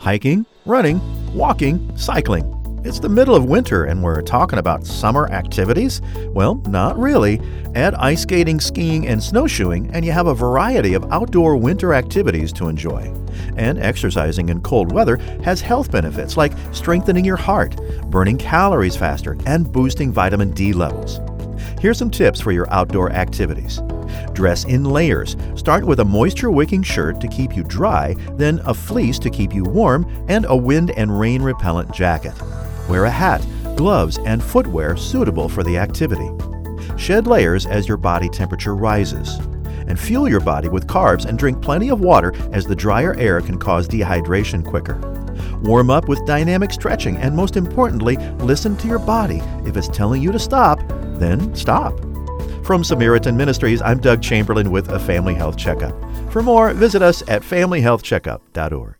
hiking, running, walking, cycling. It's the middle of winter and we're talking about summer activities? Well, not really. Add ice skating, skiing, and snowshoeing, and you have a variety of outdoor winter activities to enjoy. And exercising in cold weather has health benefits like strengthening your heart, burning calories faster, and boosting vitamin D levels. Here's some tips for your outdoor activities. Dress in layers. Start with a moisture-wicking shirt to keep you dry, then a fleece to keep you warm, and a wind and rain repellent jacket. Wear a hat, gloves, and footwear suitable for the activity. Shed layers as your body temperature rises. And fuel your body with carbs and drink plenty of water, as the drier air can cause dehydration quicker. Warm up with dynamic stretching, and most importantly, listen to your body. If it's telling you to stop, then stop. From Samaritan Ministries, I'm Doug Chamberlain with a Family Health Checkup. For more, visit us at familyhealthcheckup.org.